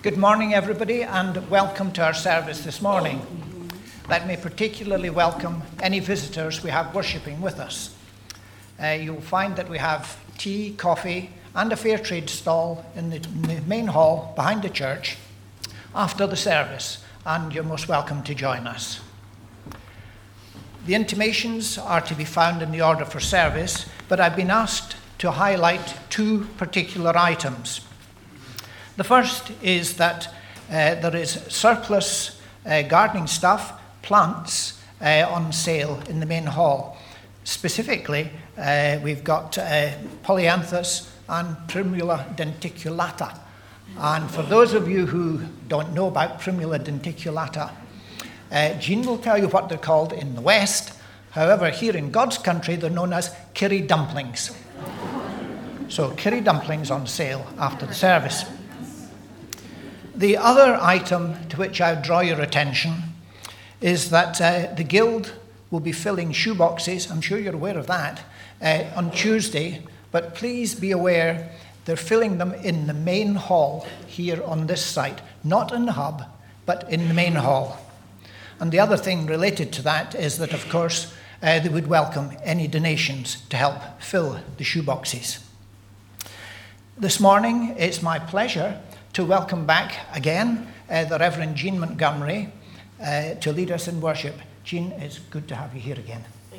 Good morning, everybody, and welcome to our service this morning. Let me particularly welcome any visitors we have worshipping with us. You'll find that we have tea, coffee, and a fair trade stall in the main hall behind the church after the service, and you're most welcome to join us. The intimations are to be found in the order for service, but I've been asked to highlight two particular items. The first is that there is surplus gardening stuff, plants, on sale in the main hall. Specifically, we've got Polyanthus and Primula denticulata. And for those of you who don't know about Primula denticulata, Jean will tell you what they're called in the West. However, here in God's country, they're known as curry dumplings. So curry dumplings on sale after the service. The other item to which I would draw your attention is that the Guild will be filling shoeboxes, I'm sure you're aware of that, on Tuesday, but please be aware they're filling them in the main hall here on this site, not in the hub, but in the main hall. And the other thing related to that is that, of course, they would welcome any donations to help fill the shoeboxes. This morning, it's my pleasure to welcome back again the Reverend Jean Montgomery to lead us in worship. Jean, it's good to have you here again. Thank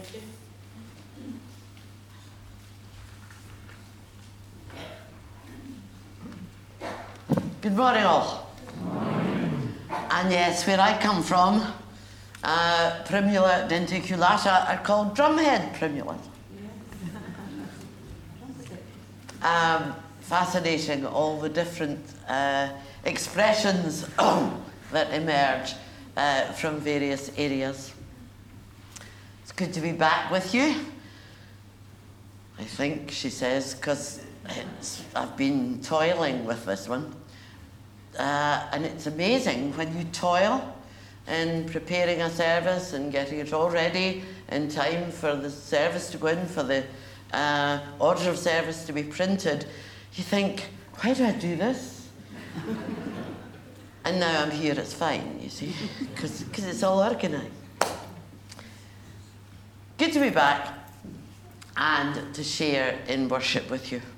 you. Good morning, all. Good morning. And yes, where I come from, Primula denticulata are called drumhead primula. Fascinating, all the different expressions that emerge from various areas. It's good to be back with you, I think, she says, because I've been toiling with this one. And it's amazing when you toil in preparing a service and getting it all ready in time for the service to go in, for the order of service to be printed. You think, why do I do this? And now I'm here, it's fine, you see, because it's all organised. Good to be back and to share in worship with you.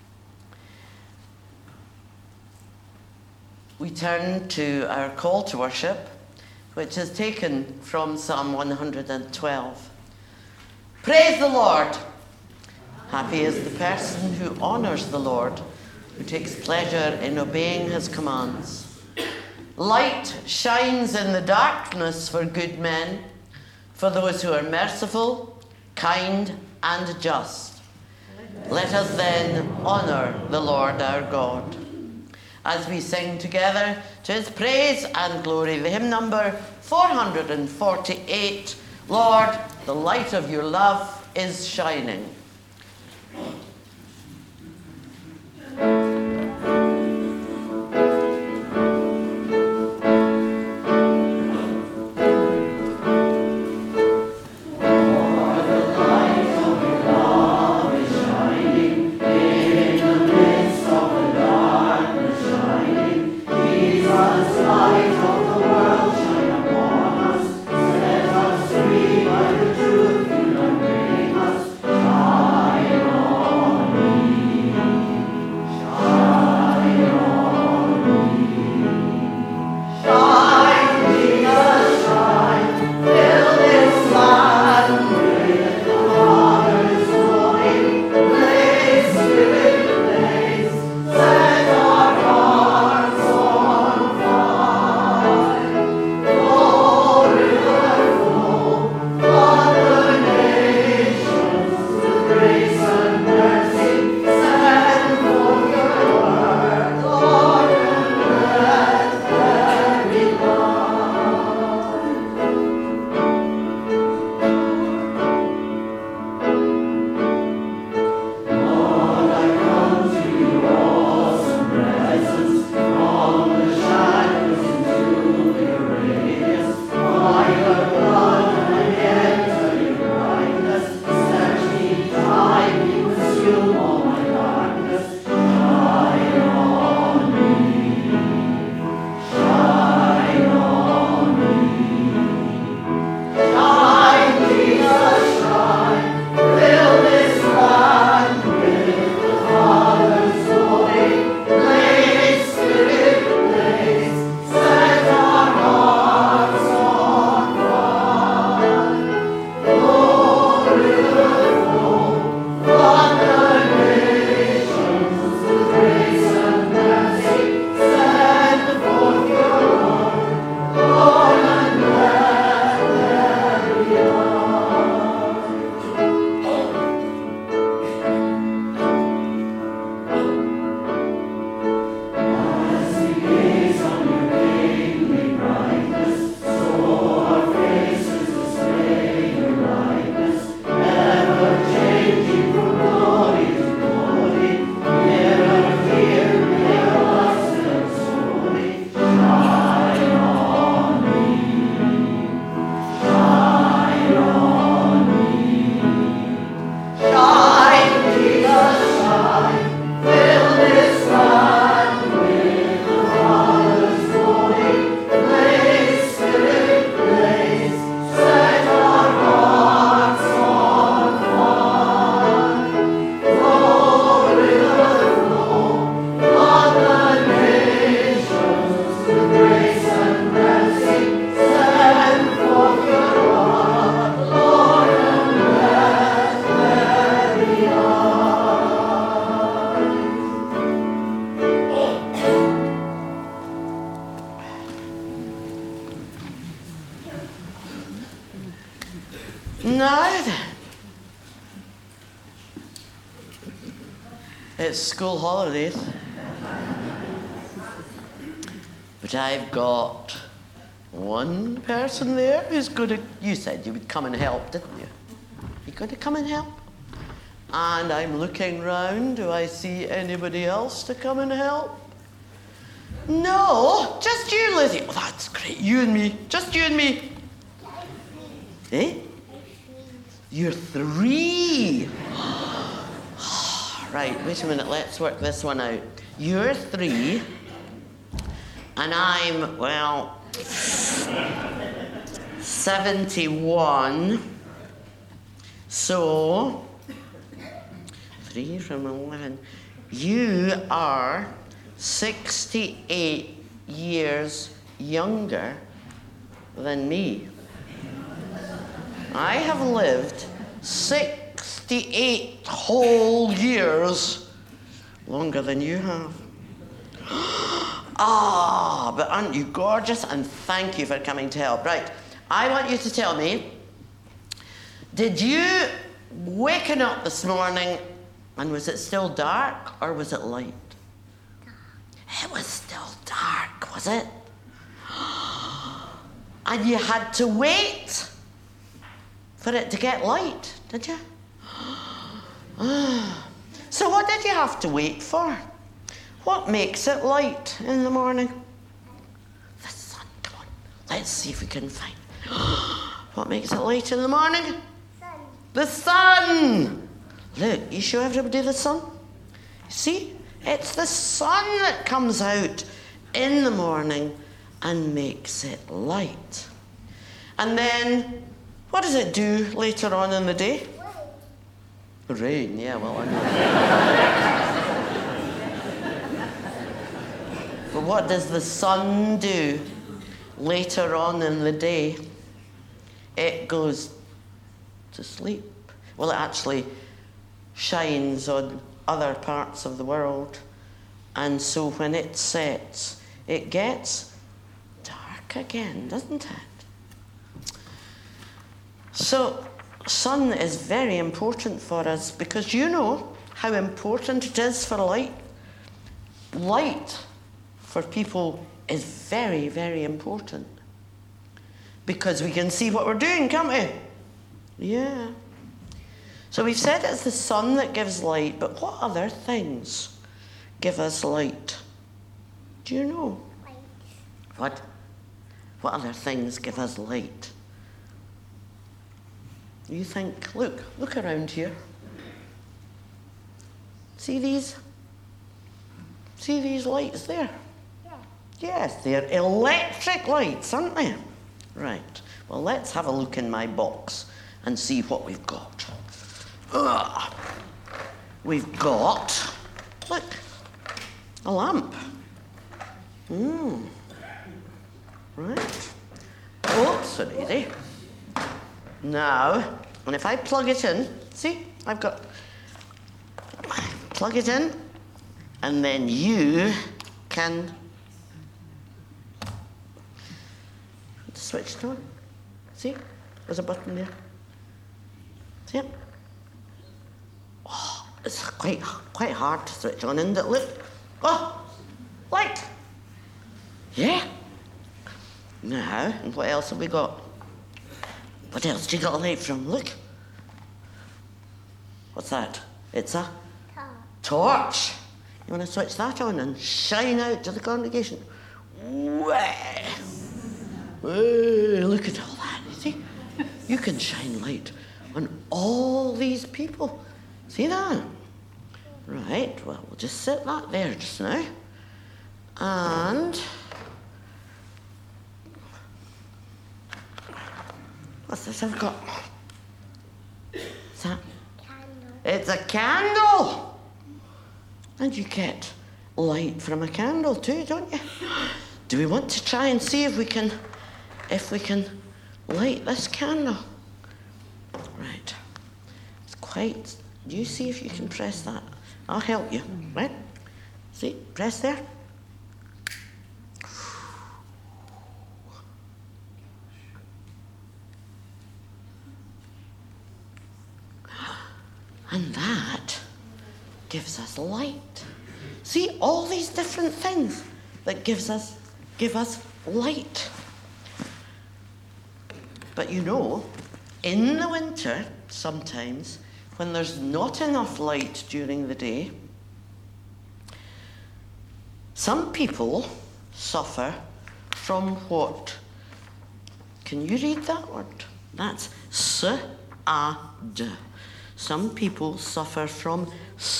We turn to our call to worship, which is taken from Psalm 112. Praise the Lord! Happy is the person who honours the Lord, who takes pleasure in obeying his commands. Light shines in the darkness for good men, for those who are merciful, kind, and just. Let us then honour the Lord our God. As we sing together to his praise and glory, the hymn number 448, Lord, the light of your love is shining. Truth, you bring us. Now then, it's school holidays, but I've got one person there who's going to, you said you would come and help, didn't you? You going to come and help? And I'm looking round, do I see anybody else to come and help? No, just you, Lizzie. Oh, that's great, you and me, just you and me. Eh? You're 3. Right, wait a minute, let's work this one out. You're 3, and I'm, well, 71. So, 3 from 11. You are 68 years younger than me. I have lived 68 whole years longer than you have. Ah, but aren't you gorgeous? And thank you for coming to help. Right, I want you to tell me, did you waken up this morning and was it still dark or was it light? It was still dark, was it? And you had to wait for it to get light, did you? So what did you have to wait for? What makes it light in the morning? The sun. Come on, let's see if we can find. What makes it light in the morning? Sun. The sun. Look, you show everybody the sun? See? It's the sun that comes out in the morning and makes it light. And then, what does it do later on in the day? Rain, yeah, well, I know. But what does the sun do later on in the day? It goes to sleep. Well, it actually shines on other parts of the world. And so when it sets, it gets dark again, doesn't it? So, sun is very important for us because you know how important it is for light. Light for people is very, very important because we can see what we're doing, can't we? Yeah. So we've said it's the sun that gives light, but what other things give us light? Do you know? Light. What? What other things give us light? You think, look around here. See these? See these lights there? Yeah. Yes, they're electric lights, aren't they? Right. Well, let's have a look in my box and see what we've got. We've got, look, a lamp. Right. Oh, sorry, easy. Now, and if I plug it in, see, plug it in, and then you can switch it on. See, there's a button there. See it? Oh, it's quite hard to switch on, isn't it? Look. Oh, light. Yeah. Now, and what else have we got? What else do you got a light from? Look. What's that? It's a torch. You want to switch that on and shine out to the congregation? Way. Look at all that. You see? You can shine light on all these people. See that? Right, well, we'll just set that there just now. And what's this I've got? What's that? Candle. It's a candle. And you get light from a candle too, don't you? Do we want to try and see if we can light this candle? Right. It's quite. You see if you can press that. I'll help you. Right? See? Press there. And that gives us light. See, all these different things that give us light. But you know, in the winter, sometimes, when there's not enough light during the day, some people suffer from what? Can you read that word? That's sad. Some people suffer from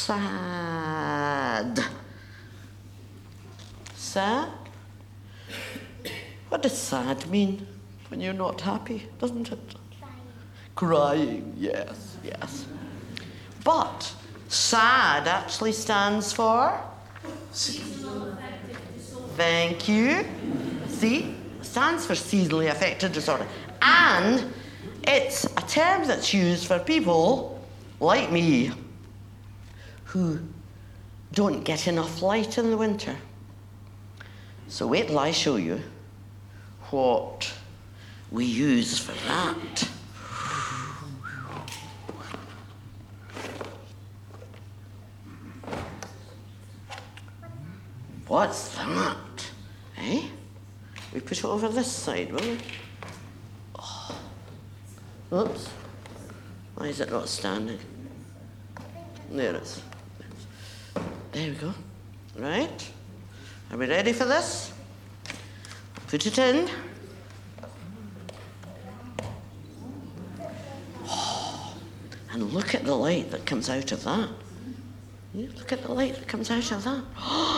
sad. Sad? What does sad mean when you're not happy, doesn't it? Crying, yes, yes. But sad actually stands for? Thank you. See? Stands for seasonally affected disorder. And it's a term that's used for people like me who don't get enough light in the winter. So wait till I show you what we use for that. What's that? Eh? We put it over this side, will we? Oh. Oops. Why is it not standing? There it is. There we go. Right. Are we ready for this? Put it in. Oh. And look at the light that comes out of that. You look at the light that comes out of that.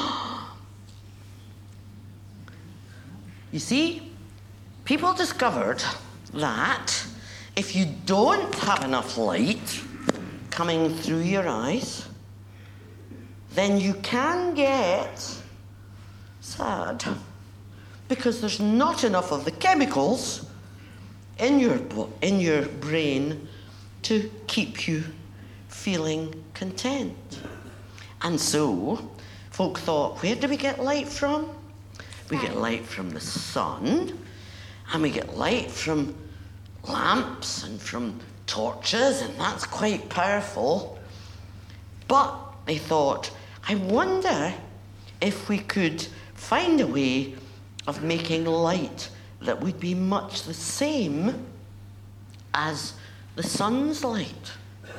You see, people discovered that if you don't have enough light coming through your eyes, then you can get sad because there's not enough of the chemicals in your brain to keep you feeling content. And so folk thought, where do we get light from? We get light from the sun, and we get light from lamps and from torches, and that's quite powerful. But they thought, I wonder if we could find a way of making light that would be much the same as the sun's light.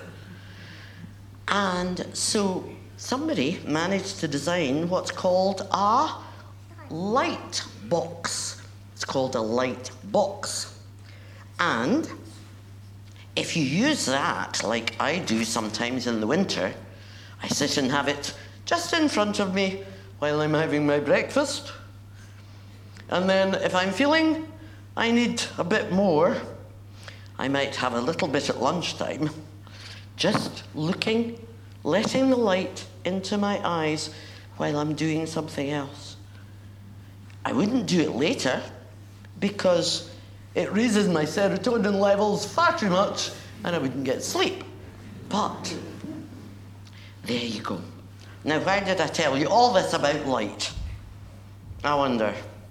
And so somebody managed to design what's called a light box. It's called a light box. And if you use that, like I do sometimes in the winter, I sit and have it just in front of me while I'm having my breakfast. And then if I'm feeling I need a bit more, I might have a little bit at lunchtime, just looking, letting the light into my eyes while I'm doing something else. I wouldn't do it later because it raises my serotonin levels far too much and I wouldn't get sleep. But there you go. Now, why did I tell you all this about light? I wonder.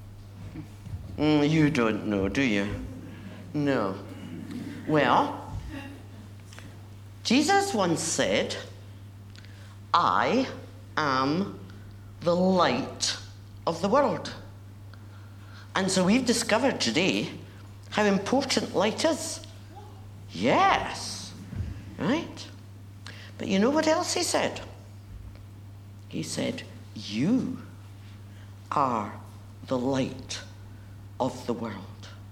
You don't know, do you? No. Well, Jesus once said, I am the light of the world. And so we've discovered today how important light is. Yes, right? But you know what else he said? He said, you are the light of the world.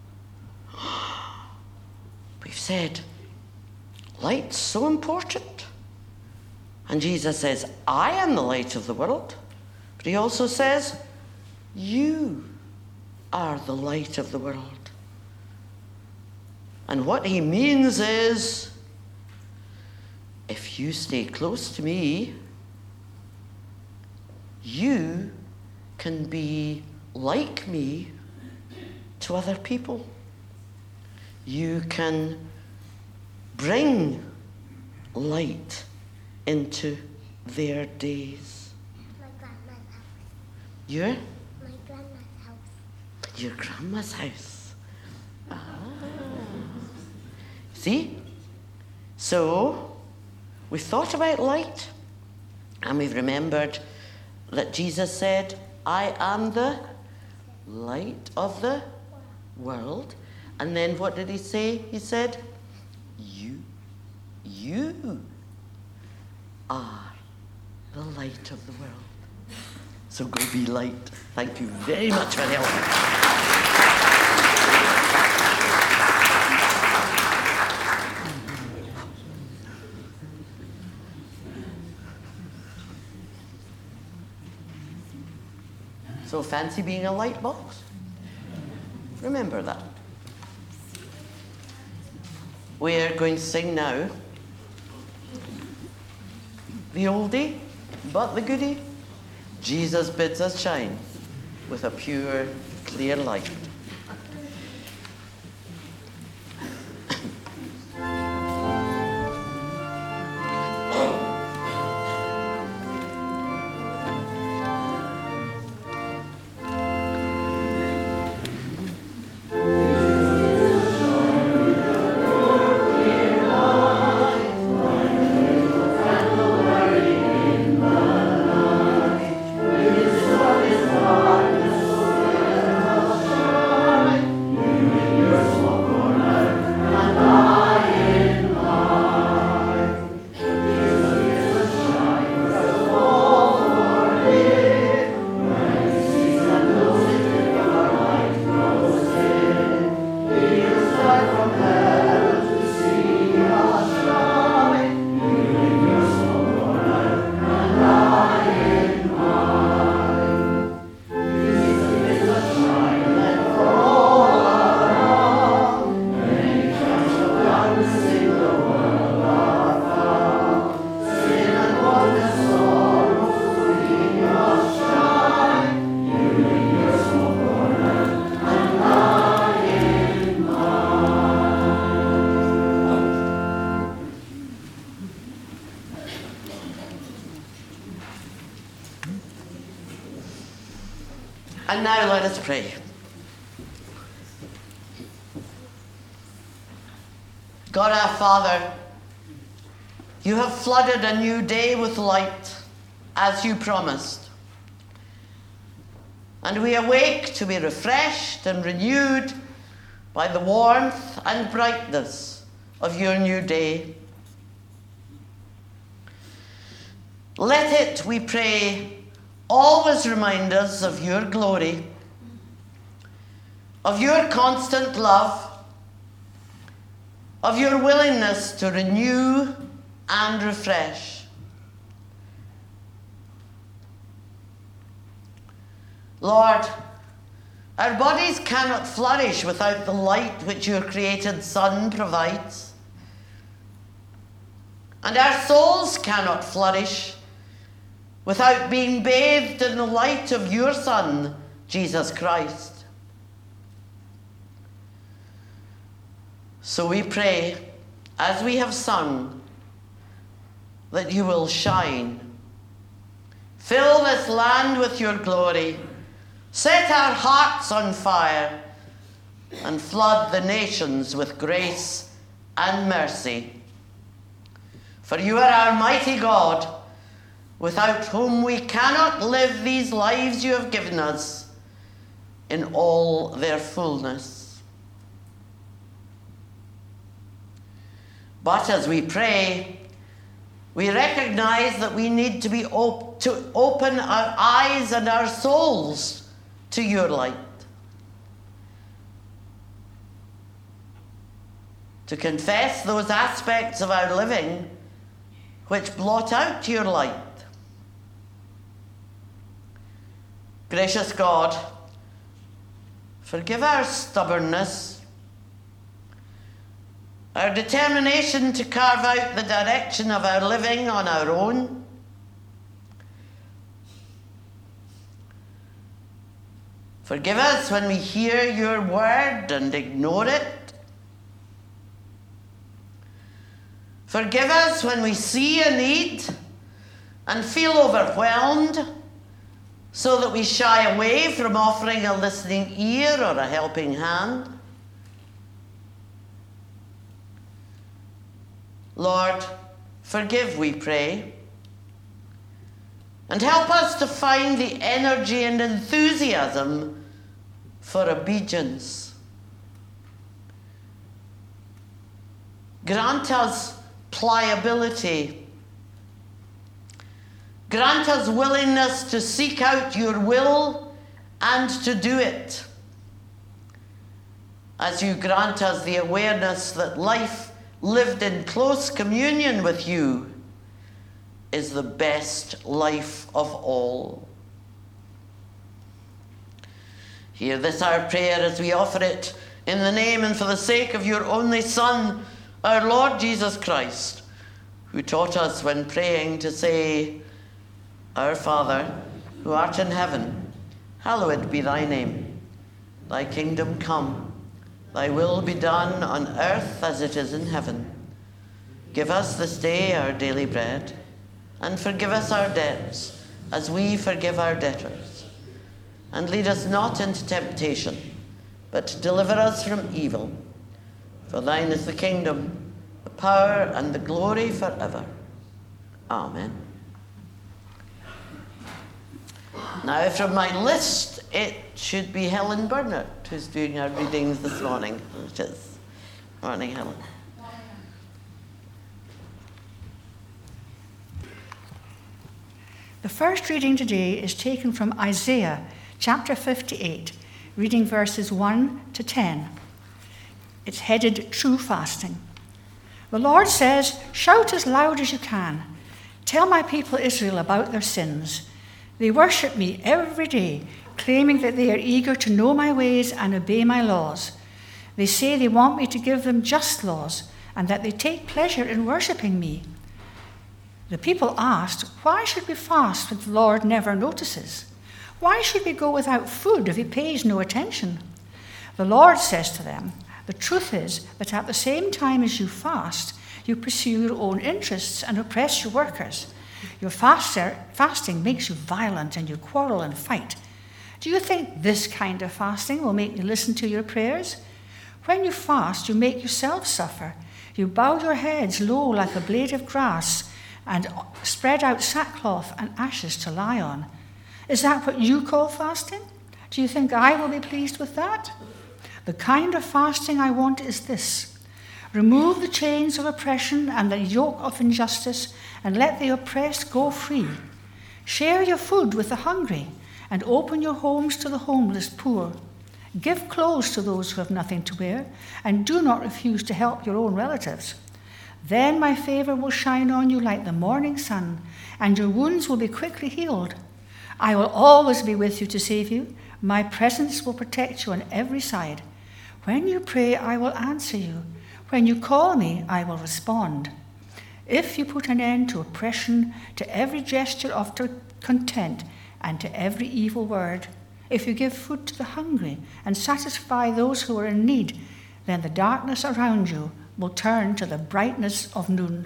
We've said, light's so important. And Jesus says, I am the light of the world. But he also says, you are the light of the world. And what he means is, if you stay close to me, you can be like me to other people. You can bring light into their days. My grandma's house. Your? My grandma's house. Your grandma's house. Ah. See? So, we've thought about light, and we've remembered that Jesus said, I am the light of the world. And then what did he say? He said, you are the light of the world. So go be light. Thank you very much for helping. So fancy being a light box? Remember that. We're going to sing now the oldie, but the goodie. Jesus bids us shine with a pure, clear light. And now let us pray. God our Father, you have flooded a new day with light, as you promised. And we awake to be refreshed and renewed by the warmth and brightness of your new day. Let it, we pray, always remind us of your glory, of your constant love, of your willingness to renew and refresh. Lord, our bodies cannot flourish without the light which your created Son provides. And our souls cannot flourish without being bathed in the light of your Son, Jesus Christ. So we pray, as we have sung, that you will shine. Fill this land with your glory. Set our hearts on fire and flood the nations with grace and mercy. For you are our mighty God, without whom we cannot live these lives you have given us in all their fullness. But as we pray, we recognize that we need to be to open our eyes and our souls to your light, to confess those aspects of our living which blot out your light. Gracious God, forgive our stubbornness, our determination to carve out the direction of our living on our own. Forgive us when we hear your word and ignore it. Forgive us when we see a need and feel overwhelmed, so that we shy away from offering a listening ear or a helping hand. Lord, Forgive, we pray. And help us to find the energy and enthusiasm for obedience. Grant us pliability. Grant us willingness to seek out your will and to do it. As you grant us the awareness that life lived in close communion with you is the best life of all. Hear this our prayer as we offer it in the name and for the sake of your only Son, our Lord Jesus Christ, who taught us when praying to say, Our Father, who art in heaven, hallowed be thy name. Thy kingdom come, thy will be done on earth as it is in heaven. Give us this day our daily bread, and forgive us our debts as we forgive our debtors. And lead us not into temptation, but deliver us from evil. For thine is the kingdom, the power, and the glory forever. Amen. Now from my list, it should be Helen Burnett who's doing our readings this morning. It is. Morning, Helen. The first reading today is taken from Isaiah chapter 58, reading verses 1 to 10. It's headed True Fasting. The Lord says, "Shout as loud as you can. Tell my people Israel about their sins. They worship me every day, claiming that they are eager to know my ways and obey my laws. They say they want me to give them just laws and that they take pleasure in worshiping me." The people asked, "Why should we fast when the Lord never notices? Why should we go without food if he pays no attention?" The Lord says to them, "The truth is that at the same time as you fast, you pursue your own interests and oppress your workers. Your fasting makes you violent and you quarrel and fight. Do you think this kind of fasting will make me listen to your prayers? When you fast, you make yourself suffer. You bow your heads low like a blade of grass and spread out sackcloth and ashes to lie on. Is that what you call fasting? Do you think I will be pleased with that? The kind of fasting I want is this: remove the chains of oppression and the yoke of injustice, and let the oppressed go free. Share your food with the hungry, and open your homes to the homeless poor. Give clothes to those who have nothing to wear, and do not refuse to help your own relatives. Then my favor will shine on you like the morning sun, and your wounds will be quickly healed. I will always be with you to save you. My presence will protect you on every side. When you pray, I will answer you. When you call me, I will respond. If you put an end to oppression, to every gesture of contempt, and to every evil word, if you give food to the hungry and satisfy those who are in need, then the darkness around you will turn to the brightness of noon."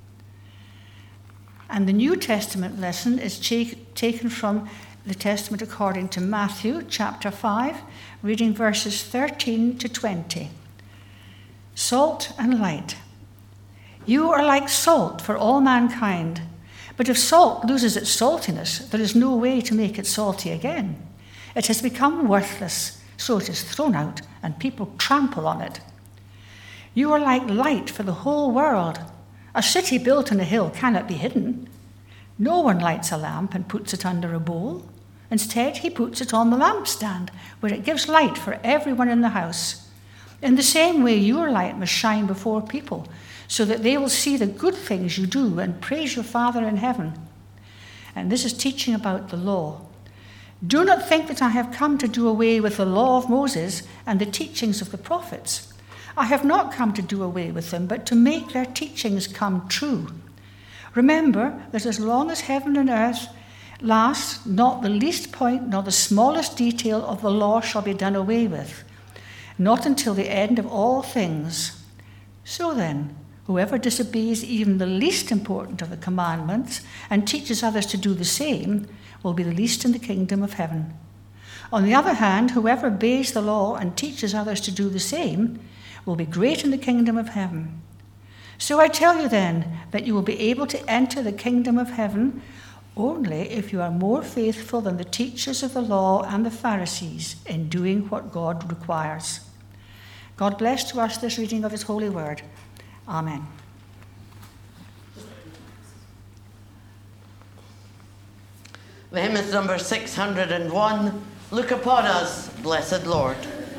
And the New Testament lesson is taken from the Testament according to Matthew chapter 5, reading verses 13 to 20. Salt and light. You are like salt for all mankind, but if salt loses its saltiness, there is no way to make it salty again. It has become worthless, so it is thrown out, and people trample on it. You are like light for the whole world. A city built on a hill cannot be hidden. No one lights a lamp and puts it under a bowl. Instead, he puts it on the lampstand, where it gives light for everyone in the house. In the same way, your light must shine before people, so that they will see the good things you do and praise your Father in heaven. And this is teaching about the law. Do not think that I have come to do away with the law of Moses and the teachings of the prophets. I have not come to do away with them, but to make their teachings come true. Remember that as long as heaven and earth last, not the least point nor the smallest detail of the law shall be done away with, not until the end of all things. So then, whoever disobeys even the least important of the commandments and teaches others to do the same will be the least in the kingdom of heaven. On the other hand, whoever obeys the law and teaches others to do the same will be great in the kingdom of heaven. So I tell you then that you will be able to enter the kingdom of heaven only if you are more faithful than the teachers of the law and the Pharisees in doing what God requires. God bless to us this reading of his holy word. Amen. The hymn is number 601. Look upon us, blessed Lord.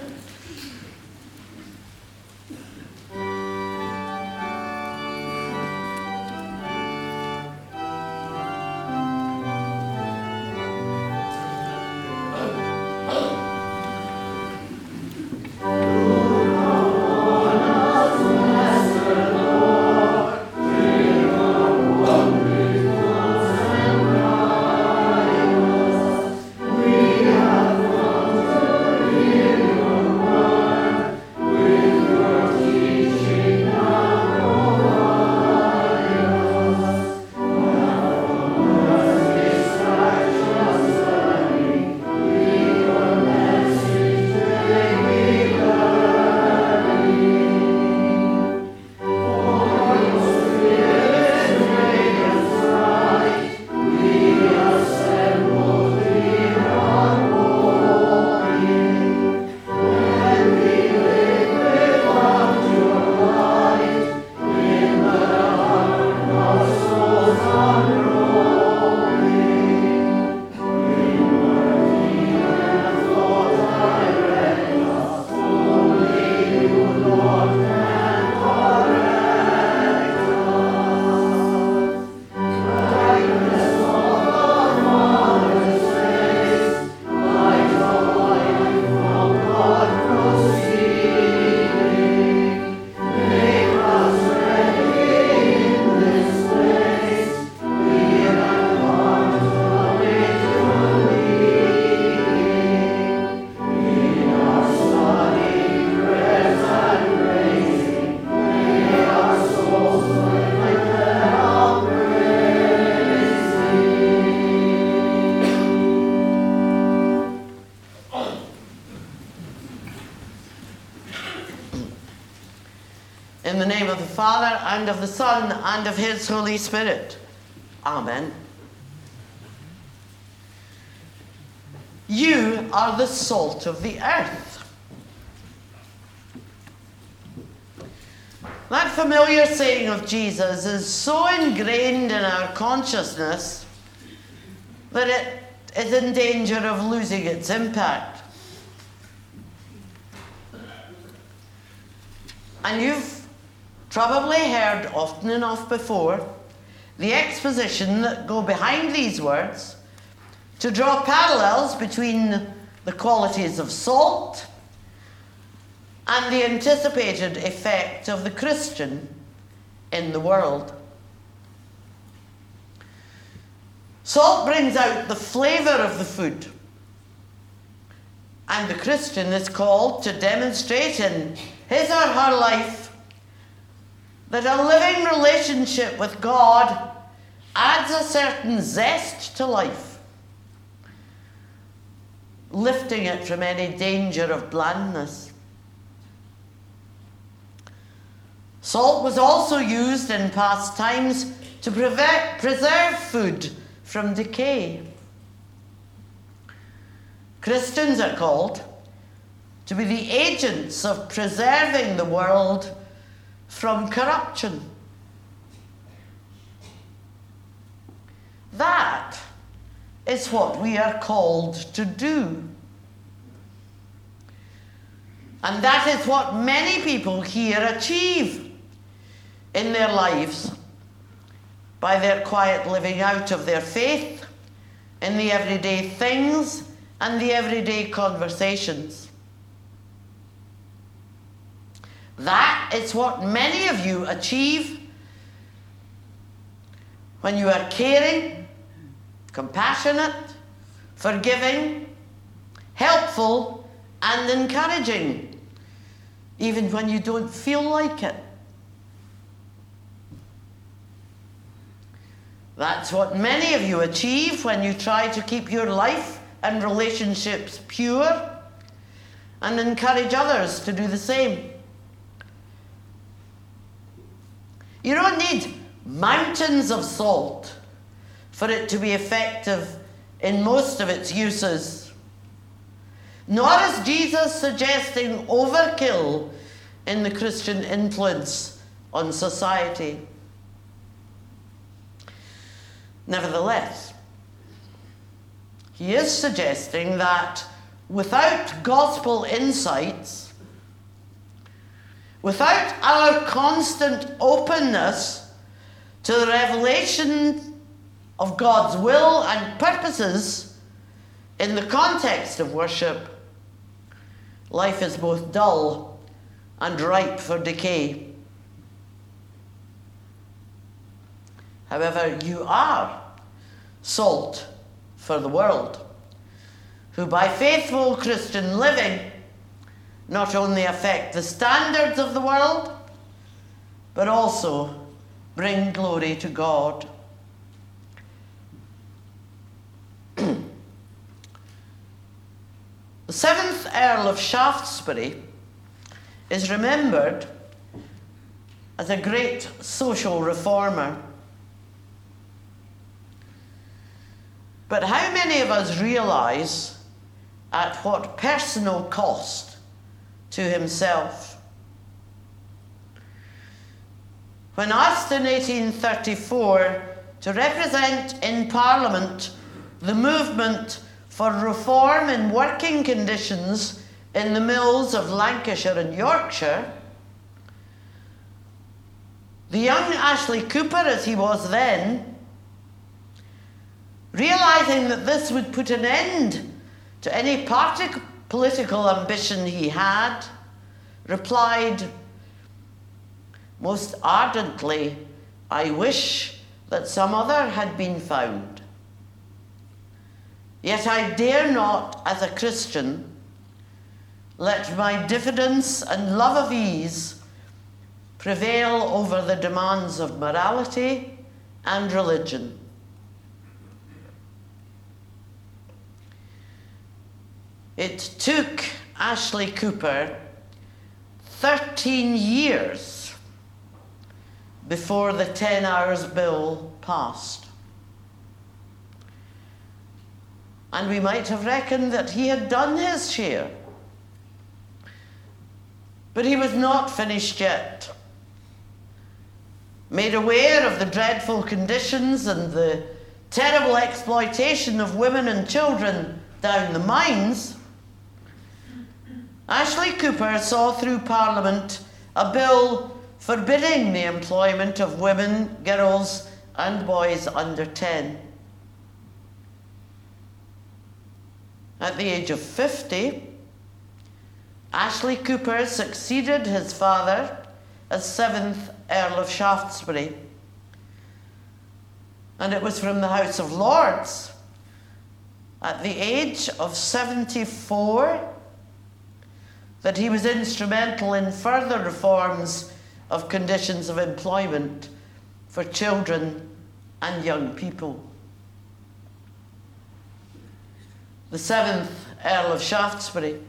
In the name of the Father, and of the Son, and of his Holy Spirit. Amen. You are the salt of the earth. That familiar saying of Jesus is so ingrained in our consciousness that it is in danger of losing its impact. And you've probably heard often enough before the exposition that go behind these words to draw parallels between the qualities of salt and the anticipated effect of the Christian in the world. Salt brings out the flavour of the food, and the Christian is called to demonstrate in his or her life that a living relationship with God adds a certain zest to life, lifting it from any danger of blandness. Salt was also used in past times to preserve food from decay. Christians are called to be the agents of preserving the world from corruption. That is what we are called to do. And that is what many people here achieve in their lives by their quiet living out of their faith in the everyday things and the everyday conversations. That is what many of you achieve when you are caring, compassionate, forgiving, helpful, and encouraging, even when you don't feel like it. That's what many of you achieve when you try to keep your life and relationships pure and encourage others to do the same. You don't need mountains of salt for it to be effective in most of its uses. Nor is Jesus suggesting overkill in the Christian influence on society. Nevertheless, he is suggesting that without gospel insights, without our constant openness to the revelation of God's will and purposes in the context of worship, life is both dull and ripe for decay. However, you are salt for the world, who by faithful Christian living not only affect the standards of the world, but also bring glory to God. The 7th Earl of Shaftesbury is remembered as a great social reformer. But how many of us realise at what personal cost to himself? When asked in 1834 to represent in Parliament the movement for reform in working conditions in the mills of Lancashire and Yorkshire, the young Ashley Cooper, as he was then, realising that this would put an end to any political ambition he had, replied most ardently, "I wish that some other had been found. Yet I dare not, as a Christian, let my diffidence and love of ease prevail over the demands of morality and religion." It took Ashley Cooper 13 years before the 10 Hours Bill passed. And we might have reckoned that he had done his share. But he was not finished yet. Made aware of the dreadful conditions and the terrible exploitation of women and children down the mines, Ashley Cooper saw through Parliament a bill forbidding the employment of women, girls, and boys under 10. At the age of 50, Ashley Cooper succeeded his father as 7th Earl of Shaftesbury. And it was from the House of Lords, at the age of 74, that he was instrumental in further reforms of conditions of employment for children and young people. The 7th Earl of Shaftesbury,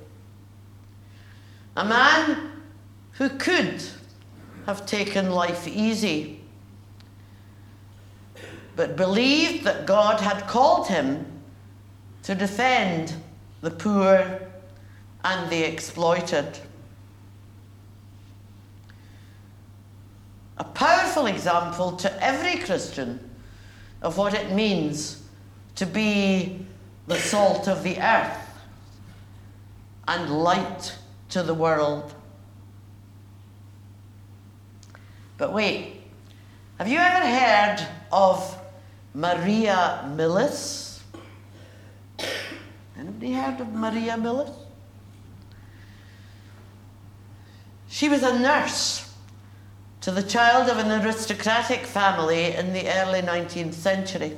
a man who could have taken life easy, but believed that God had called him to defend the poor and the exploited. A powerful example to every Christian of what it means to be the salt of the earth and light to the world. But wait, have you ever heard of Maria Millis? Anybody heard of Maria Millis? She was a nurse to the child of an aristocratic family in the early 19th century.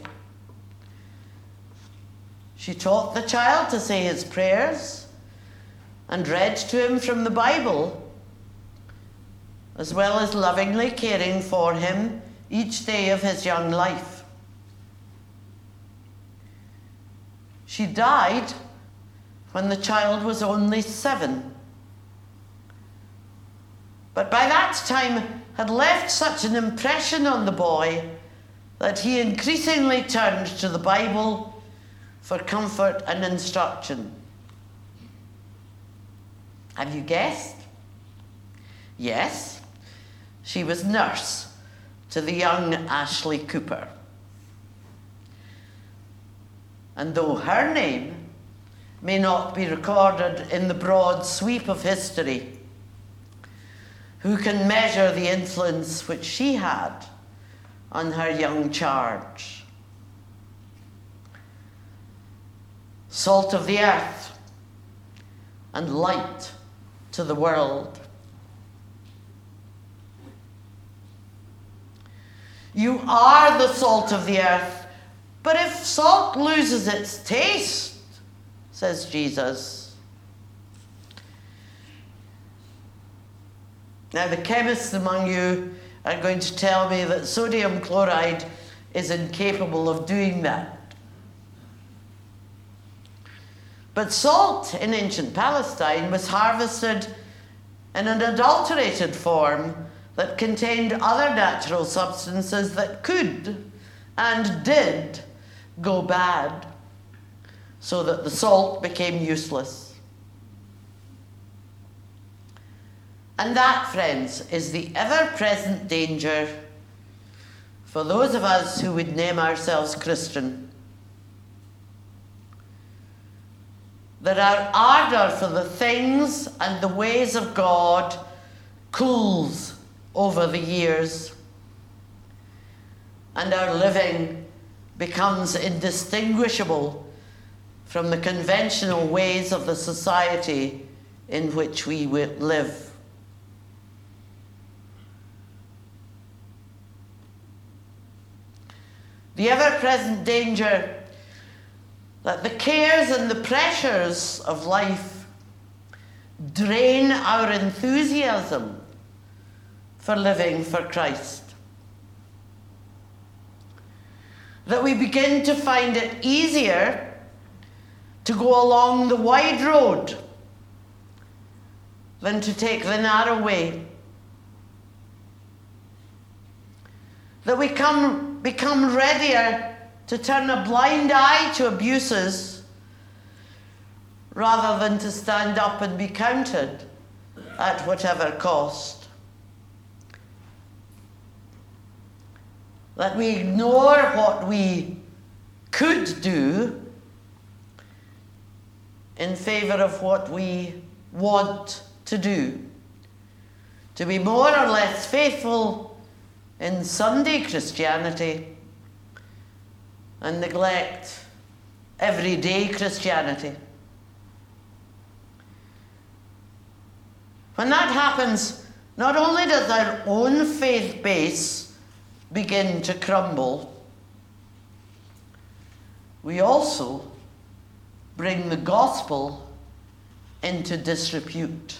She taught the child to say his prayers and read to him from the Bible, as well as lovingly caring for him each day of his young life. She died when the child was only 7. but by that time had left such an impression on the boy that he increasingly turned to the Bible for comfort and instruction. Have you guessed? Yes, she was nurse to the young Ashley Cooper. And though her name may not be recorded in the broad sweep of history, who can measure the influence which she had on her young charge? Salt of the earth and light to the world. You are the salt of the earth, but if salt loses its taste, says Jesus. Now, the chemists among you are going to tell me that sodium chloride is incapable of doing that. But salt in ancient Palestine was harvested in an adulterated form that contained other natural substances that could and did go bad, so that the salt became useless. And that, friends, is the ever-present danger for those of us who would name ourselves Christian. That our ardour for the things and the ways of God cools over the years, and our living becomes indistinguishable from the conventional ways of the society in which we live. The ever-present danger that the cares and the pressures of life drain our enthusiasm for living for Christ. That we begin to find it easier to go along the wide road than to take the narrow way. That we become readier to turn a blind eye to abuses rather than to stand up and be counted at whatever cost. That we ignore what we could do in favor of what we want to do. To be more or less faithful in Sunday Christianity and neglect everyday Christianity. When that happens, not only does our own faith base begin to crumble, we also bring the gospel into disrepute.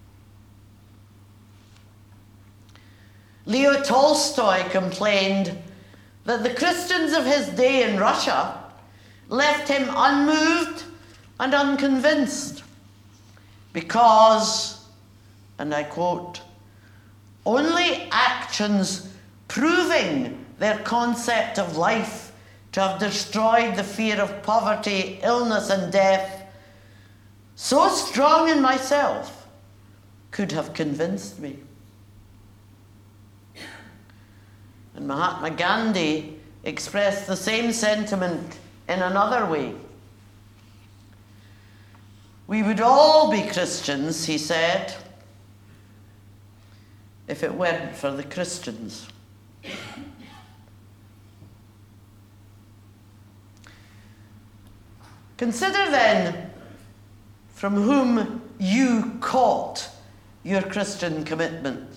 Leo Tolstoy complained that the Christians of his day in Russia left him unmoved and unconvinced because, and I quote, only actions proving their concept of life to have destroyed the fear of poverty, illness, and death, so strong in myself, could have convinced me. And Mahatma Gandhi expressed the same sentiment in another way. We would all be Christians, he said, if it weren't for the Christians. Consider then from whom you caught your Christian commitment.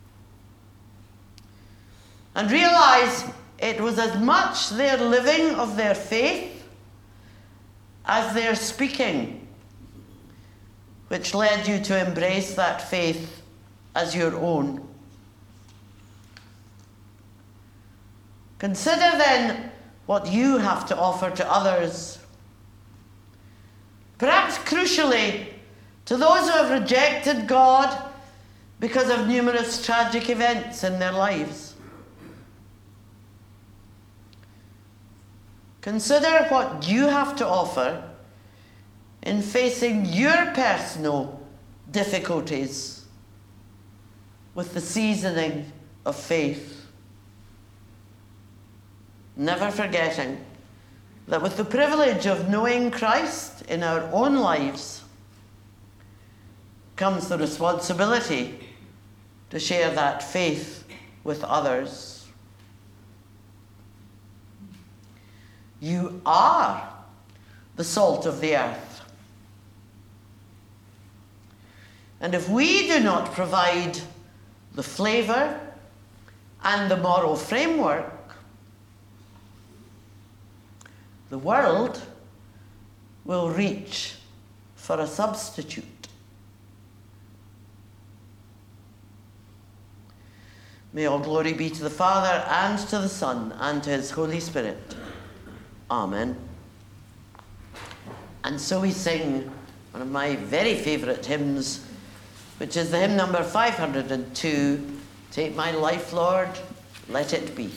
And realize it was as much their living of their faith as their speaking which led you to embrace that faith as your own. Consider then what you have to offer to others. Perhaps crucially, to those who have rejected God because of numerous tragic events in their lives. Consider what you have to offer in facing your personal difficulties with the seasoning of faith. Never forgetting that with the privilege of knowing Christ in our own lives comes the responsibility to share that faith with others. You are the salt of the earth. And if we do not provide the flavor and the moral framework, the world will reach for a substitute. May all glory be to the Father, and to the Son, and to his Holy Spirit. Amen. And so we sing one of my very favourite hymns, which is the hymn number 502, Take My Life, Lord, Let It Be.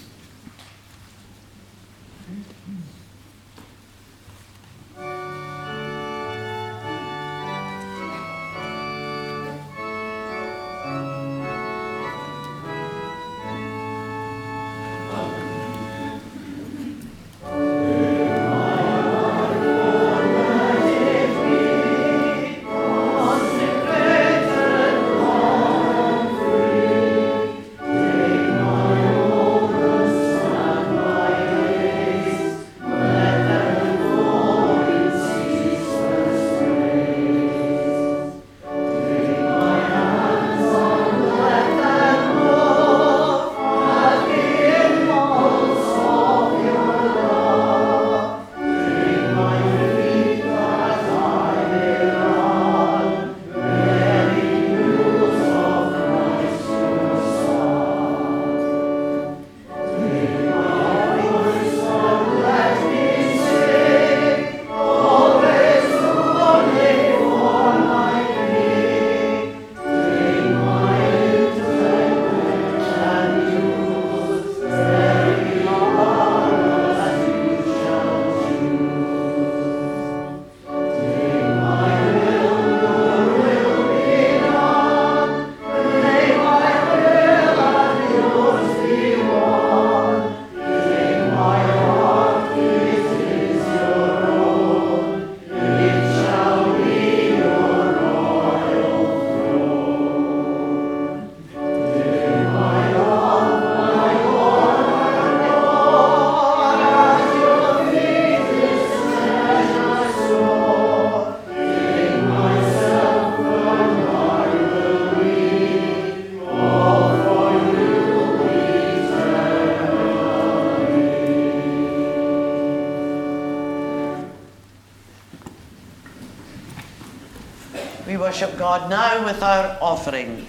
We worship God now with our offerings.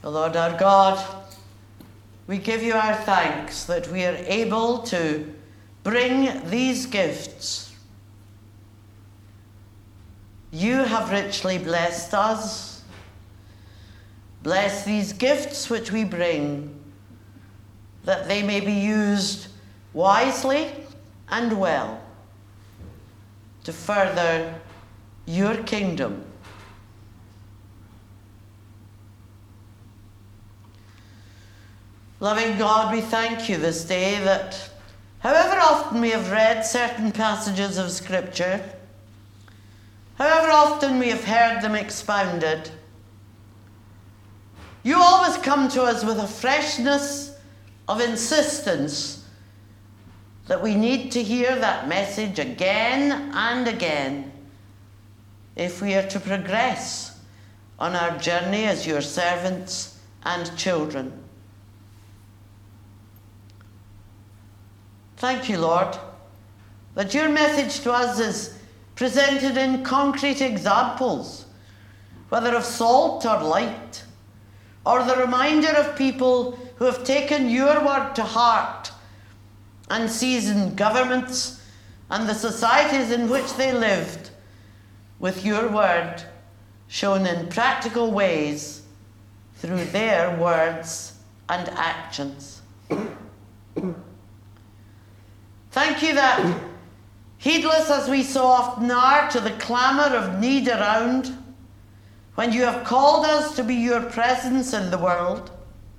O Lord our God, we give you our thanks that we are able to bring these gifts. You have richly blessed us. Bless these gifts which we bring, that they may be used wisely and well to further your kingdom. Loving God, we thank you this day that however often we have read certain passages of Scripture, however often we have heard them expounded, you always come to us with a freshness of insistence that we need to hear that message again and again if we are to progress on our journey as your servants and children. Thank you, Lord, that your message to us is presented in concrete examples, whether of salt or light, or the reminder of people who have taken your word to heart and seasoned governments and the societies in which they lived with your word shown in practical ways through their words and actions. Thank you that, heedless as we so often are to the clamour of need around, when you have called us to be your presence in the world,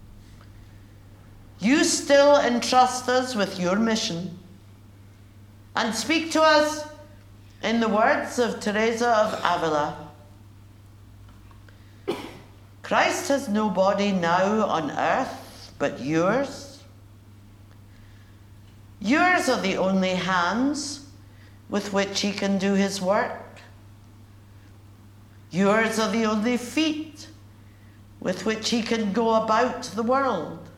you still entrust us with your mission and speak to us in the words of Teresa of Avila. Christ has no body now on earth but yours. Yours are the only hands with which he can do his work. Yours are the only feet with which he can go about the world.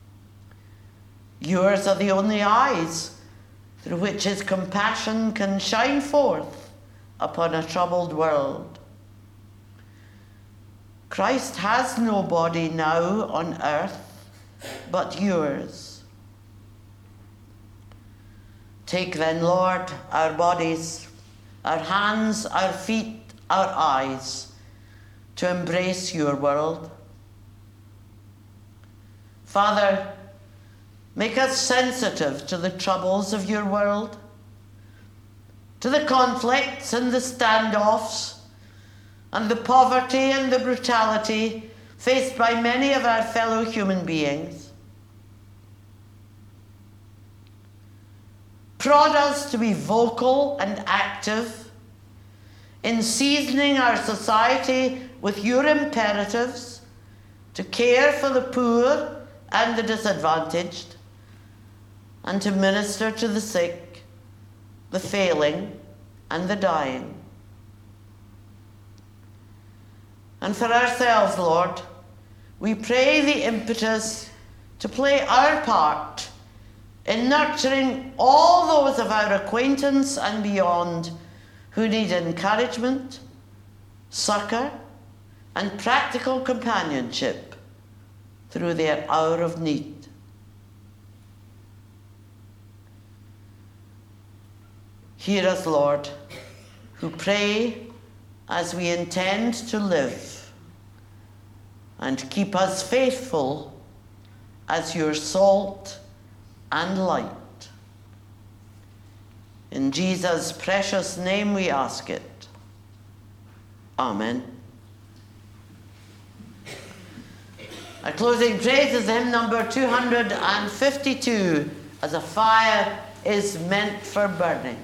Yours are the only eyes through which his compassion can shine forth upon a troubled world. Christ has no body now on earth but yours. Take then, Lord, our bodies, our hands, our feet, our eyes, to embrace your world. Father, make us sensitive to the troubles of your world, to the conflicts and the standoffs, and the poverty and the brutality faced by many of our fellow human beings. Prod us to be vocal and active in seasoning our society with your imperatives to care for the poor and the disadvantaged, and to minister to the sick, the failing, and the dying. And for ourselves, Lord, we pray the impetus to play our part in nurturing all those of our acquaintance and beyond who need encouragement, succour, and practical companionship through their hour of need. Hear us, Lord, who pray as we intend to live, and keep us faithful as your salt and light. In Jesus' precious name we ask it. Amen. Our closing praise is hymn number 252, As a Fire is Meant for Burning.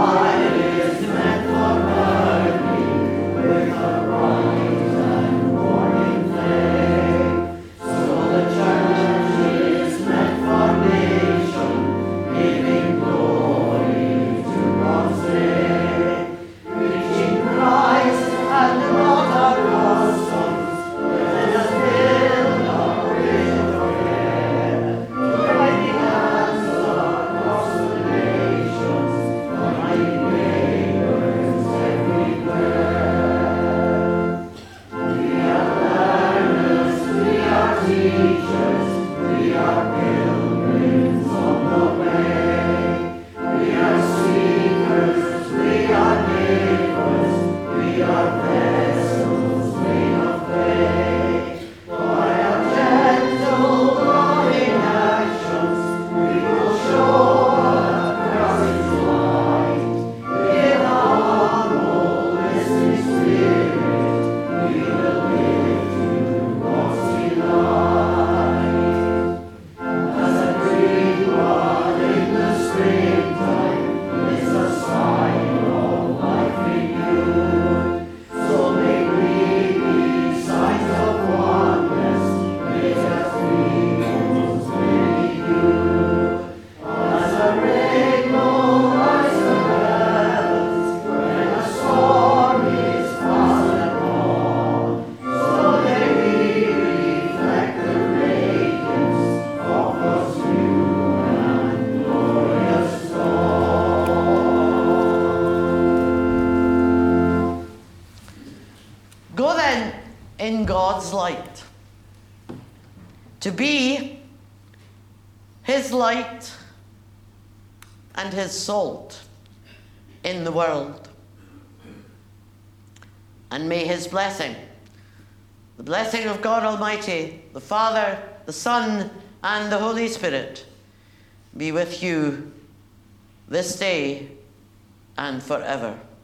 With a rise and God's light, to be his light and his salt in the world. And may his blessing, the blessing of God Almighty, the Father, the Son, and the Holy Spirit, be with you this day and forever.